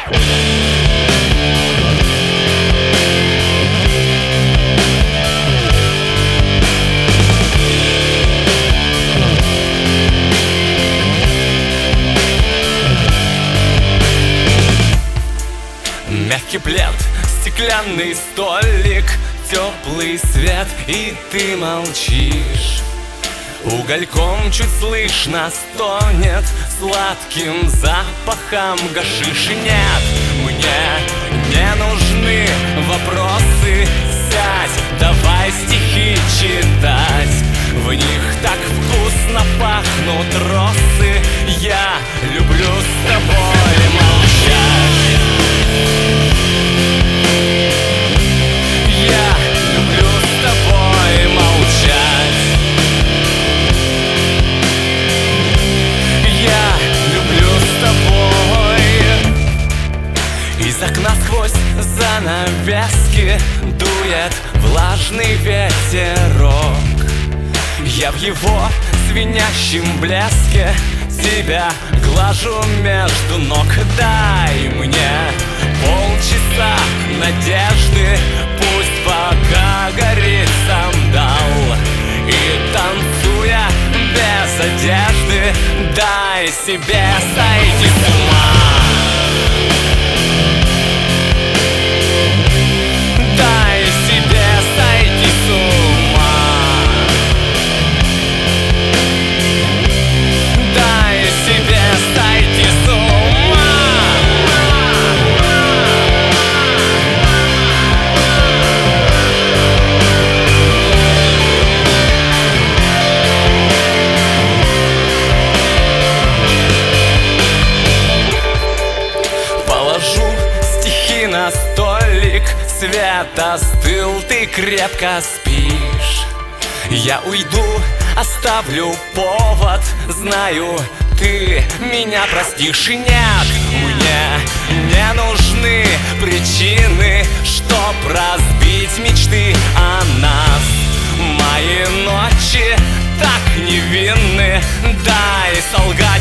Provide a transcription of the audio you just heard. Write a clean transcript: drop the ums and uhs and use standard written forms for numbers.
Мягкий плед, стеклянный столик, теплый свет, и ты молчишь. Угольком чуть слышно стонет, сладким запахом гашиш. Нет, мне не нужны вопросы. Сядь, давай стихи читать. В них так вкусно пахнут росы. Я люблю с тобой молчать. Я люблю с тобой молчать. Я люблю с тобой. Из окна сквозь занавески дует влажный ветерок. Я в его звенящем блеске тебя глажу между ног. Дай мне полчаса надежды, пусть пока горит сандал. И танцуя без одежды, дай себе сойти с ума. Дай себе сойти с ума. Дай себе сойти с ума. Положу стихи на столик, свет остыл, ты крепко спишь. Я уйду, оставлю повод, знаю, ты меня простишь. И нет, мне не нужны причины, чтоб разбить мечты о нас. Мои ночи так невинны, дай солгать.